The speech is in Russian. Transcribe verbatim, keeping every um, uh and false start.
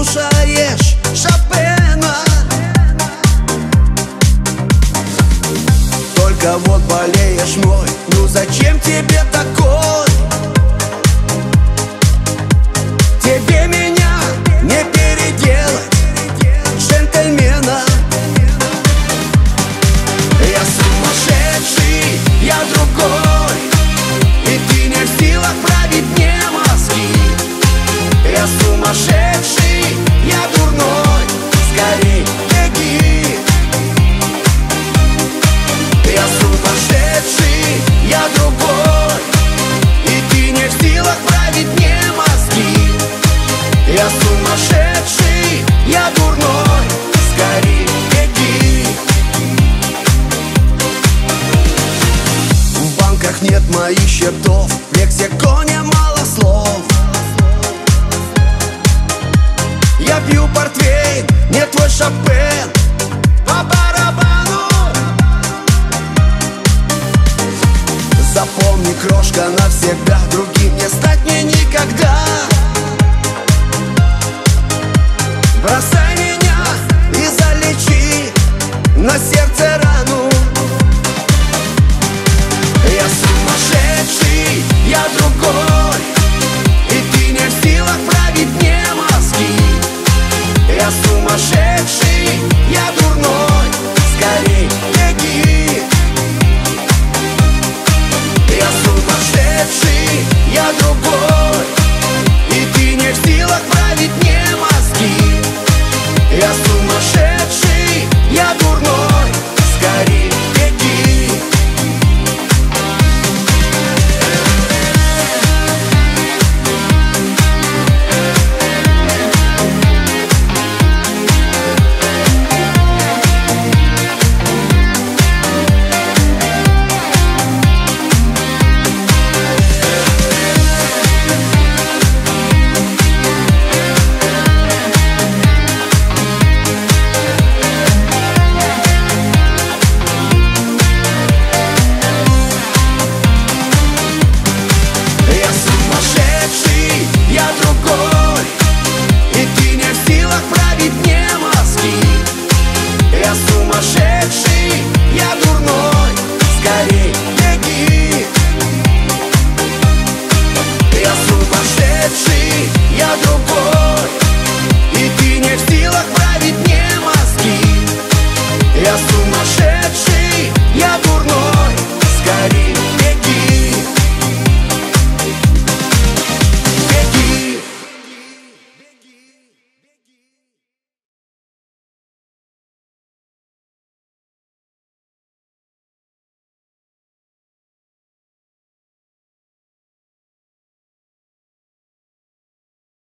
слушаешь Шопена. Только вот болеешь мой, ну зачем тебе такой? Тебе меня не переделать, джентльмена. Я сумасшедший, я другой, и ты не в силах править мне мозги. Я сумасшедший, я дурной, скорей беги. Я сумасшедший, я другой, и ты не в силах править мне мозги. Я сумасшедший, я дурной, скорей беги. В банках нет моих счетов, в лексиконе мало слов. Я пью портвейн, не твой Шопен, по барабану. Запомни, крошка, навсегда, другим не стать мне никогда. Бросай